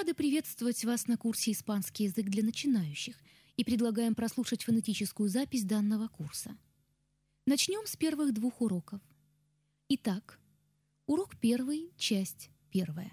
рады приветствовать вас на курсе «Испанский язык для начинающих» и предлагаем прослушать фонетическую запись данного курса. Начнем с первых двух уроков. Итак, урок 1, часть 1.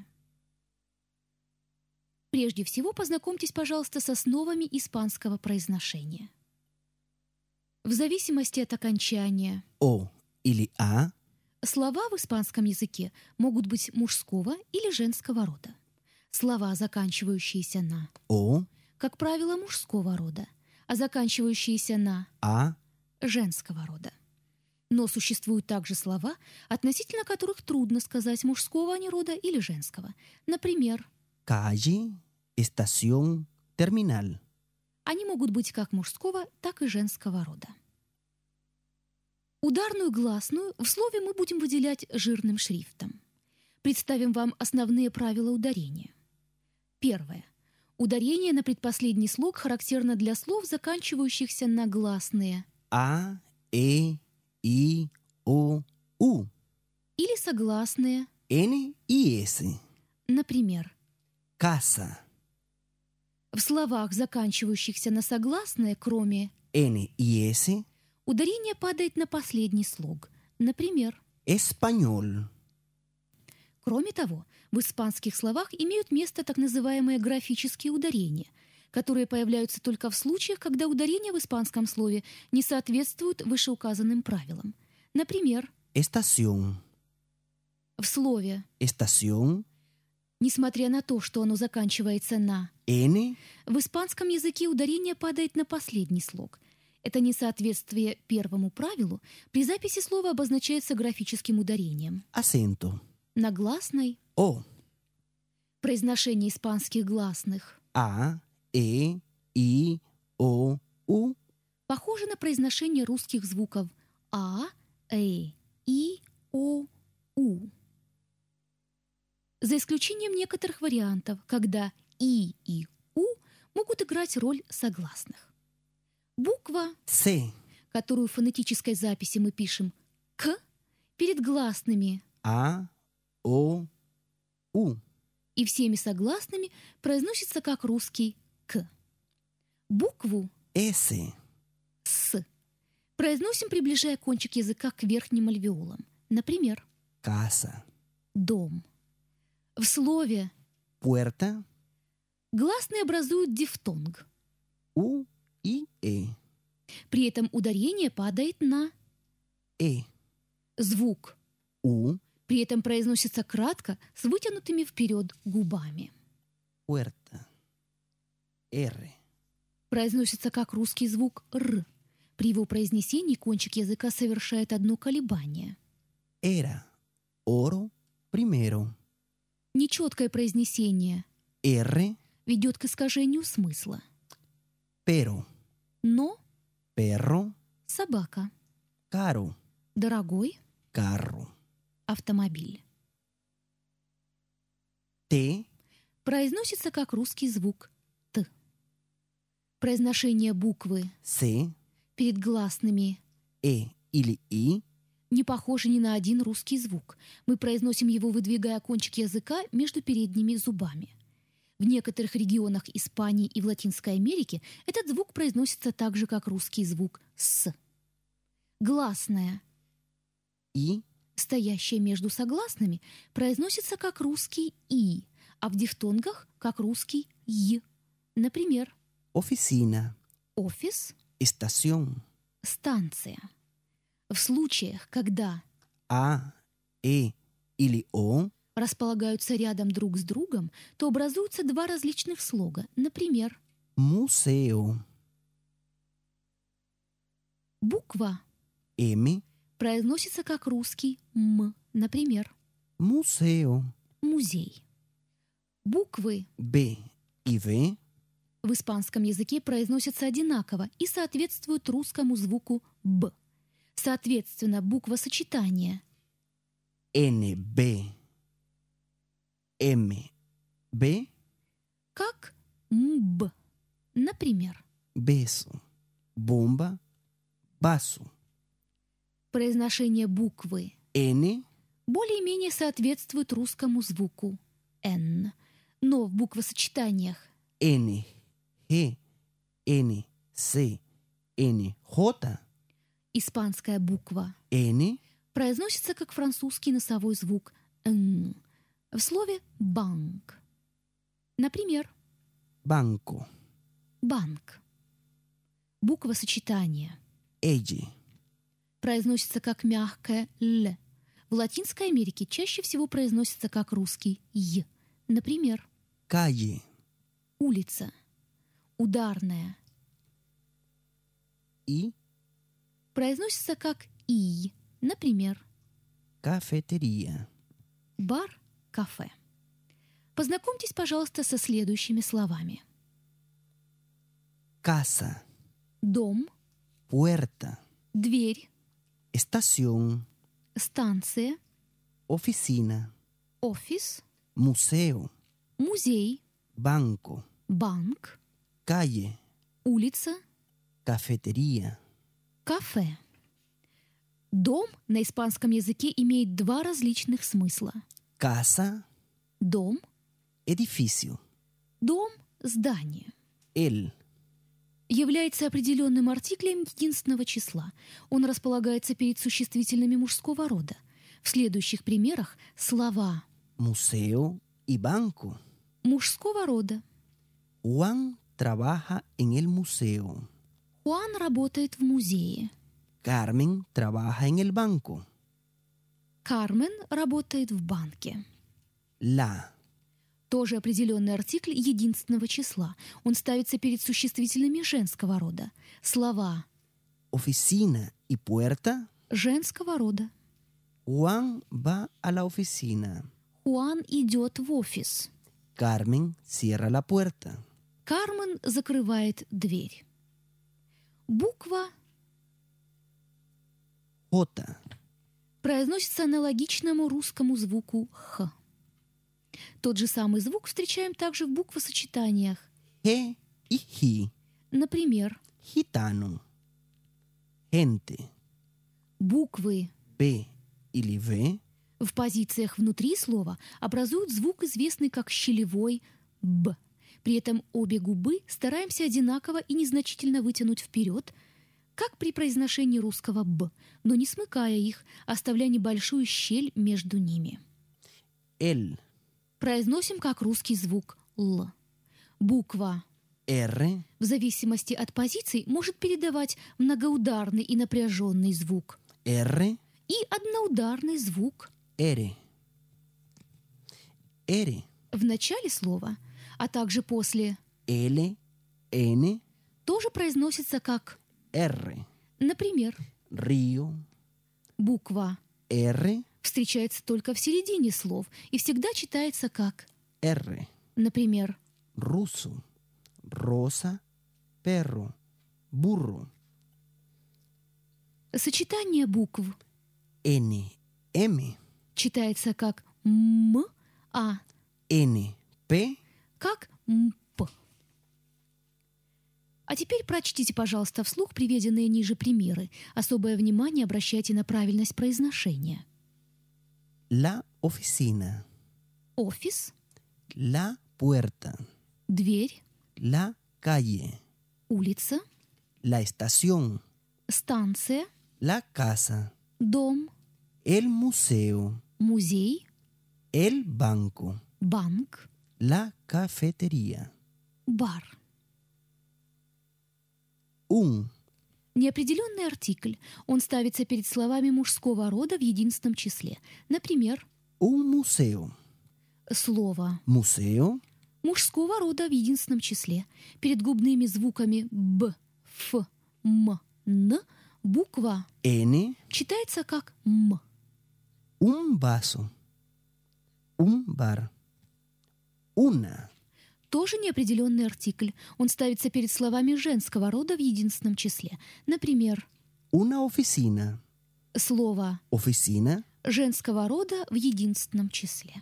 Прежде всего, познакомьтесь, пожалуйста, с основами испанского произношения. В зависимости от окончания O или А слова в испанском языке могут быть мужского или женского рода. Слова, заканчивающиеся на О, как правило, мужского рода, а заканчивающиеся на А, женского рода. Но существуют также слова, относительно которых трудно сказать, мужского они рода или женского. Например, calle, estación, terminal. они могут быть как мужского, так и женского рода. Ударную гласную в слове мы будем выделять жирным шрифтом. Представим вам основные правила ударения. Первое. Ударение на предпоследний слог характерно для слов, заканчивающихся на гласные A, E, I, O, U. или согласные, N y S. например, Casa. в словах, заканчивающихся на согласные, кроме N y S. ударение падает на последний слог, например. Español. Кроме того, в испанских словах имеют место так называемые графические ударения, которые появляются только в случаях, когда ударения в испанском слове не соответствуют вышеуказанным правилам. Например, Estación. в слове, Estación. несмотря на то, что оно заканчивается на N. в испанском языке ударение падает на последний слог. Это несоответствие первому правилу при записи слова обозначается графическим ударением. Acento. На гласной O. произношение испанских гласных A, E, I, O, U. похоже на произношение русских звуков А, И, О, У. За исключением некоторых вариантов, когда И и У могут играть роль согласных. Буква, C. которую в фонетической записи мы пишем К, перед гласными A, O, U. и всеми согласными произносится как русский К. Букву S. С произносим, приближая кончик языка к верхним альвеолам. Например, Casa. дом. В слове Puerta. гласные образуют дифтонг. U y E. При этом ударение падает на E. звук. U. При этом произносится кратко, с вытянутыми вперед губами. Puerta. R. Произносится как русский звук «р». При его произнесении кончик языка совершает одно колебание. Era. Oro. Primero. Нечеткое произнесение R. ведет к искажению смысла. Pero. Но Perro. собака, Caro. дорогой Carro. автомобиль. T. Произносится как русский звук «т». Произношение буквы C. перед гласными E или I. не похоже ни на один русский звук. Мы произносим его, выдвигая кончик языка между передними зубами. В некоторых регионах Испании и в Латинской Америке этот звук произносится так же, как русский звук «с». Гласная, I. стоящая между согласными, произносится как русский «и», а в дифтонгах — как русский «й». Например, Oficina. офис, Estación. станция. В случаях, когда A, E или O. располагаются рядом друг с другом, то образуются два различных слога. Например, Museo. буква M. произносится как русский «м». Например, Museo. музей. Буквы B и V. в испанском языке произносятся одинаково и соответствуют русскому звуку «б». Соответственно, буква сочетания N, B. M, B. как «мб». Например, Beso. Bomba. Vaso. произношение буквы N. более-менее соответствует русскому звуку «н». Но в буквосочетаниях N, G, N, C, N, J, испанская буква N, произносится как французский носовой звук «н» в слове «банк». Например, banco, «банк». Буквосочетание L, произносится как мягкое «л». В Латинской Америке чаще всего произносится как русский «й». Например, calle, улица, ударная, y произносится как «и». Например, cafetería. бар, кафе. Познакомьтесь, пожалуйста, со следующими словами. Casa, Дом, puerta, дверь, estación, станция, oficina, офис, museo, музей, banco, банк, calle, улица, cafetería. кафе. Дом на испанском языке имеет два различных смысла. Casa, Дом, edificio. дом, здание. El, Является определенным артиклем единственного числа. Он располагается перед существительными мужского рода. В следующих примерах слова museo y banco. мужского рода. Juan trabaja en el museo. Хуан работает в музее. Carmen trabaja en el banco. Кармен работает в банке. La, Тоже определенный артикль единственного числа. Он ставится перед существительными женского рода. Слова oficina y puerta. женского рода. Juan va a la oficina. Хуан идет в офис. Carmen cierra la puerta. Кармен закрывает дверь. Буква J, произносится аналогичному русскому звуку «х». Тот же самый звук встречаем также в буквосочетаниях. G y G. Например, Gitano. Gente. буквы B или V. в позициях внутри слова образуют звук, известный как щелевой «б». При этом обе губы стараемся одинаково и незначительно вытянуть вперед, как при произношении русского «б», но не смыкая их, оставляя небольшую щель между ними. L, Произносим как русский звук «л». Буква R, в зависимости от позиций может передавать многоударный и напряженный звук R, и одноударный звук R. R, в начале слова, а также после L, N, тоже произносится как, R. например, Río, буква R, встречается только в середине слов и всегда читается как, R. например, Ruso, rosa, perro, burro. сочетание букв N, M, читается как «м», а N, P. как «мп». А теперь прочтите, пожалуйста, вслух приведенные ниже примеры. Особое внимание обращайте на правильность произношения. La oficina, Офис, la puerta, дверь, la calle, улица, la estación, станция, la casa, дом, el museo, музей, el banco, банк, la cafetería. бар. Un, Неопределенный артикль. Он ставится перед словами мужского рода в единственном числе. Например, un museo, слово museo, мужского рода в единственном числе. Перед губными звуками «б», «ф», «м», «н» буква N, читается как «м». un vaso, un bar, una, Тоже неопределенный артикль. Он ставится перед словами женского рода в единственном числе. Например, una oficina, слово oficina, женского рода в единственном числе.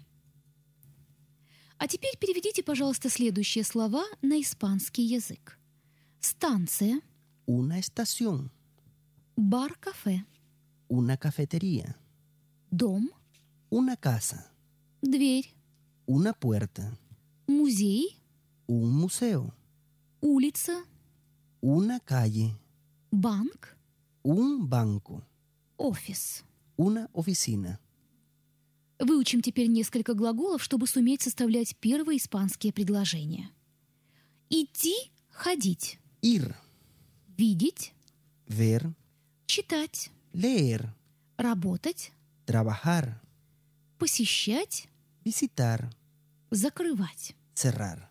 А теперь переведите, пожалуйста, следующие слова на испанский язык. Станция, una estación, бар-кафе, una cafetería, дом, una casa, дверь, una puerta, Музей, un museo, улица, una calle, банк, un banco, офис. una oficina. Выучим теперь несколько глаголов, чтобы суметь составлять первые испанские предложения. Идти, ходить. Ir, Видеть, ver, читать, leer, работать, trabajar, посещать, visitar, закрывать. cerrar.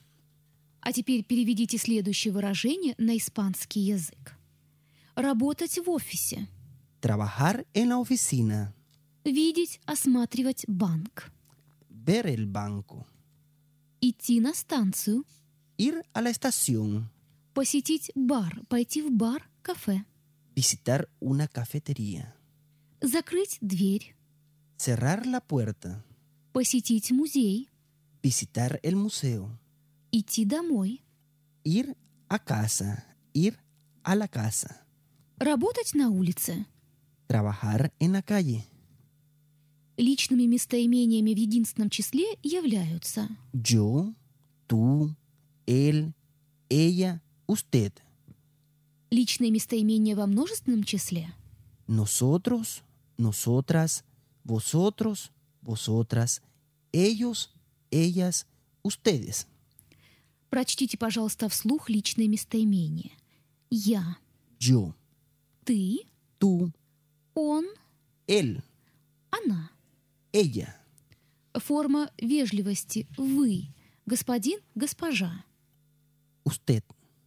А теперь переведите следующее выражение на испанский язык. Работать в офисе. Trabajar en la oficina, Видеть, осматривать банк. ver el banco, Идти на станцию. ir a la estación, Посетить бар, пойти в бар, кафе. visitar una cafetería, Закрыть дверь. cerrar la puerta, Посетить музей. visitar el museo, Идти домой. ir a casa, ir a la casa, Работать на улице. trabajar en la calle. Личными местоимениями в единственном числе являются Yo, tú, él, ella, usted. личные местоимения во множественном числе, Nosotros, nosotras, vosotros, vosotras, ellos, ellas, ustedes. Прочтите, пожалуйста, вслух личные местоимения. Я, Yo, ты, tú, он, él, она. ella. Форма вежливости вы, господин, госпожа. Usted,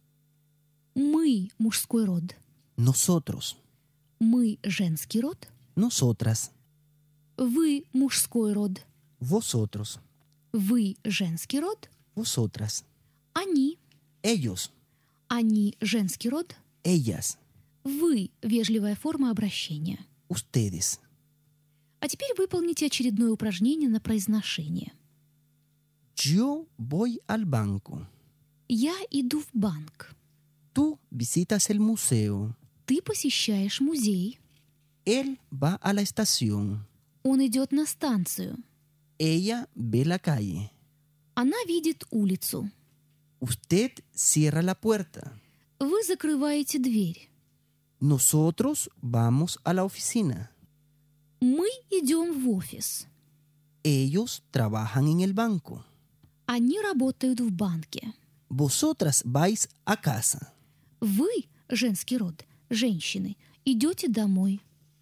Мы – мужской род. nosotros, Мы – женский род. nosotras, Вы – мужской род. vosotros, Вы – женский род. vosotras, Они. ellos, Они – женский род. ellas, Вы – вежливая форма обращения. ustedes. А теперь выполните очередное упражнение на произношение. Yo voy al banco. Я иду в банк. Tú visitas el museo. Ты посещаешь музей. Él va a la estación. Он идет на станцию. Ella ve la calle. Она видит улицу. Usted cierra la puerta. Вы закрываете дверь. Nosotros vamos a la oficina. Мы идем в офис. Ellos trabajan en el banco. Они работают в банке. Vosotras vais a casa. Вы, женский род, женщины, идете домой.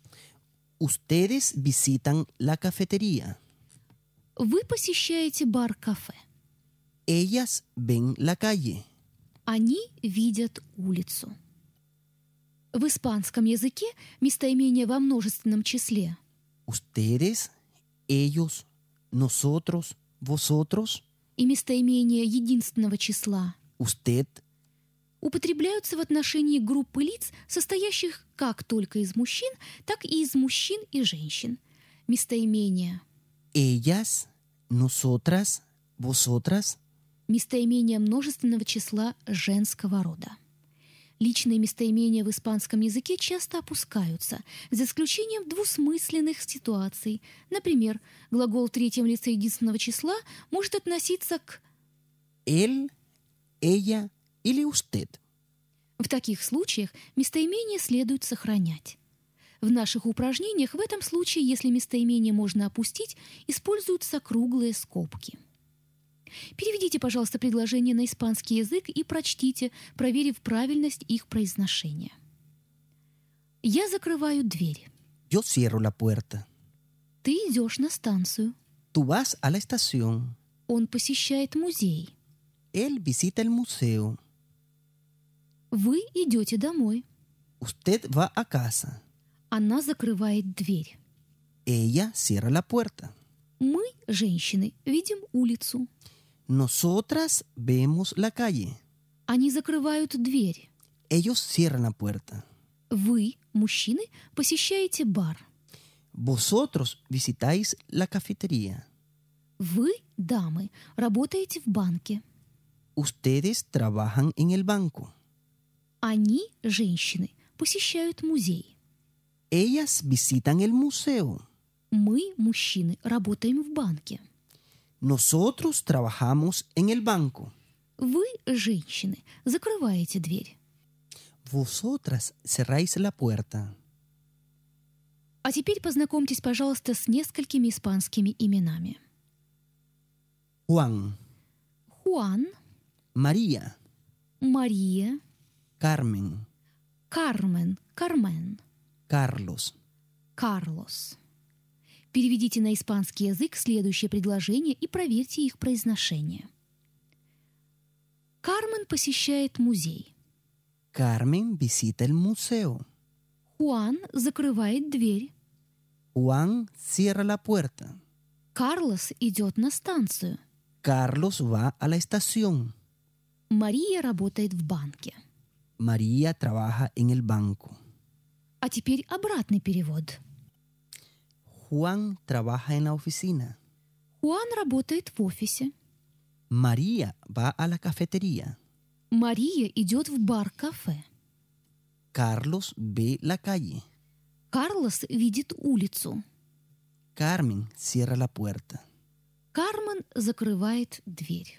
Ustedes visitan la cafetería. Вы посещаете бар-кафе. Ellas ven la calle. Они видят улицу. В испанском языке местоимение во множественном числе Ustedes, ellos, nosotros, vosotros, и местоимение единственного числа usted употребляются в отношении группы лиц, состоящих как только из мужчин, так и из мужчин и женщин. Местоимения. ellas, nosotras, vosotras, Местоимение множественного числа женского рода. Личные местоимения в испанском языке часто опускаются, за исключением двусмысленных ситуаций. Например, глагол в третьем лице единственного числа может относиться к él, ella или usted. В таких случаях местоимение следует сохранять. В наших упражнениях в этом случае, если местоимение можно опустить, используются круглые скобки. Переведите, пожалуйста, предложение на испанский язык и прочтите, проверив правильность их произношения. Я закрываю дверь. Yo cierro la puerta. Ты идешь на станцию. Tú vas a la estación. Он посещает музей. Él visita el museo. Вы идете домой. Usted va a casa. Она закрывает дверь. Ella cierra la puerta. Мы, женщины, видим улицу. Nosotras vemos la calle. Они закрывают дверь. Ellos cierran la puerta. Вы, мужчины, посещаете бар. Vosotros visitáis la cafetería. Вы, дамы, работаете в банке. Ustedes trabajan en el banco. Они, женщины, посещают музей. Ellas visitan el museo. Мы, мужчины, работаем в банке. Nosotros trabajamos en el banco. Вы, женщины, закрываете дверь. Vosotras cerráis la puerta. А теперь познакомьтесь, пожалуйста, с несколькими испанскими именами. Juan, Хуан, María, Мария, Carmen, Кармен, Кармен, Carlos. Карлос. Переведите на испанский язык следующее предложение и проверьте их произношение. Кармен посещает музей. Carmen visita el museo. Хуан закрывает дверь. Juan cierra la puerta. Карлос идет на станцию. Carlos va a la estación. Мария работает в банке. María trabaja en el banco. А теперь обратный перевод. Juan trabaja en la oficina. Хуан работает в офисе. María va a la cafetería. Мария идет в бар-кафе. Carlos ve la calle. Карлос видит улицу. Carmen cierra la puerta. Кармен закрывает дверь.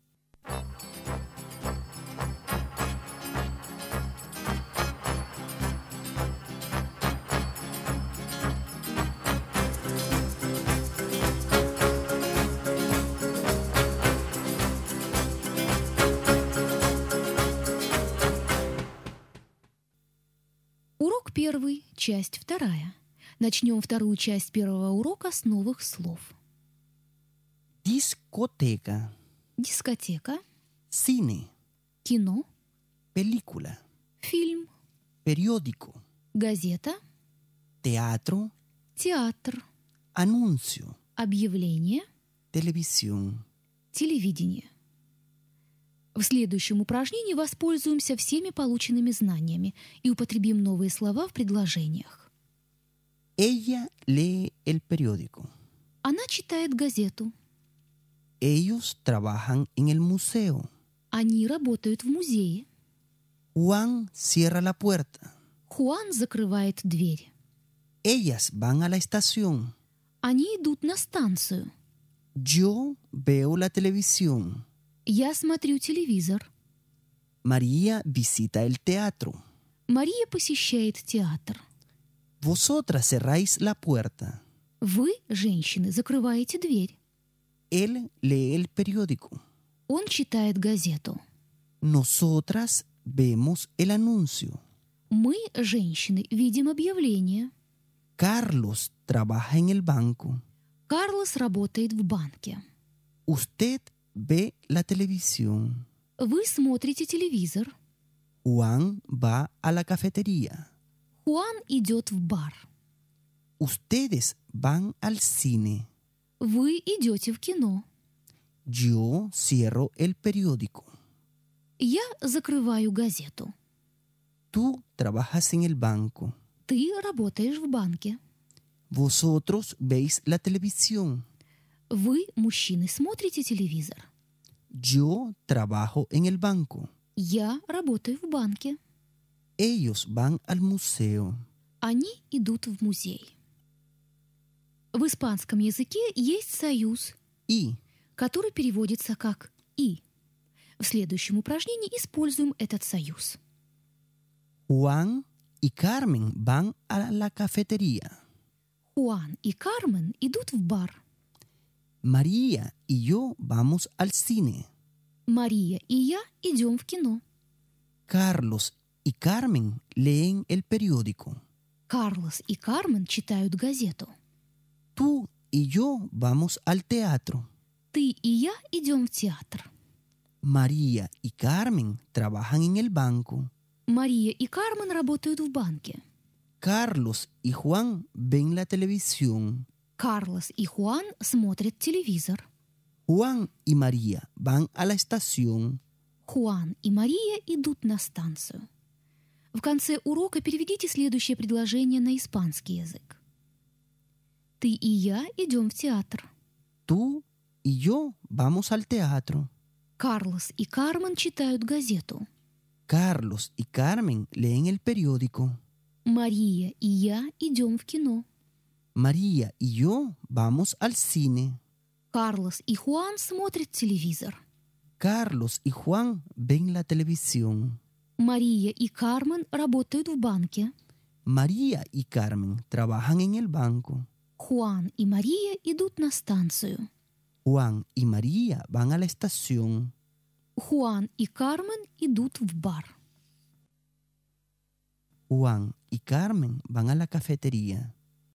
Урок 1, часть 2. Начнем вторую часть первого урока с новых слов. Discoteca, Дискотека, cine, кино, película, фильм, periódico, газета, teatro, театр, anuncio, объявление, televisión. телевидение. В следующем упражнении воспользуемся всеми полученными знаниями и употребим новые слова в предложениях. Ella lee el periódico. Она читает газету. Ellos trabajan en el museo. Они работают в музее. Juan cierra la puerta. Хуан закрывает дверь. Ellas van a la estación. Они идут на станцию. Yo veo la televisión. Я смотрю телевизор. María visita el teatro. Мария посещает театр. Vosotras cerráis la puerta. Вы, женщины, закрываете дверь. Él lee el periódico. Он читает газету. Nosotras vemos el anuncio. Мы, женщины, видим объявление. Carlos trabaja en el banco. Карлос работает в банке. Usted ve la televisión. Вы смотрите телевизор. Juan va a la cafetería. Хуан идет в бар. Ustedes van al cine. Вы идете в кино. Yo cierro el periódico. Я закрываю газету. Tú trabajas en el banco. Ты работаешь в банке. Vosotros veis la televisión. Вы, мужчины, смотрите телевизор. Yo trabajo en el banco. Я работаю в банке. Ellos van al museo. Они идут в музей. В испанском языке есть союз, Y который переводится как «и». В следующем упражнении используем этот союз. Juan y Carmen van a la cafetería. Хуан и Кармен идут в бар. María y yo vamos al cine. Мария и я идем в кино. Carlos y Carmen leen el periódico. Карлос и Кармен читают газету. Tú y yo vamos al teatro. Ты и я идем в театр. María y Carmen trabajan en el banco. Мария и Кармен работают в банке. Carlos y Juan ven la televisión. Карлос и Хуан смотрят телевизор. Juan y María van a la estación. Хуан и Мария идут на станцию. В конце урока переведите следующее предложение на испанский язык. Ты и я идем в театр. Tú y yo vamos al teatro. Карлос и Кармен читают газету. Carlos y Carmen leen el periódico. Мария и я идем в кино. María y yo vamos al cine. Карлос и Хуан смотрят телевизор. Carlos y Juan ven la televisión. Мария и Кармен работают в банке. María y Carmen trabajan en el banco. Хуан и Мария идут на станцию. Juan y María van a la estación. Хуан и Кармен идут в бар. Juan y Carmen van a la cafetería.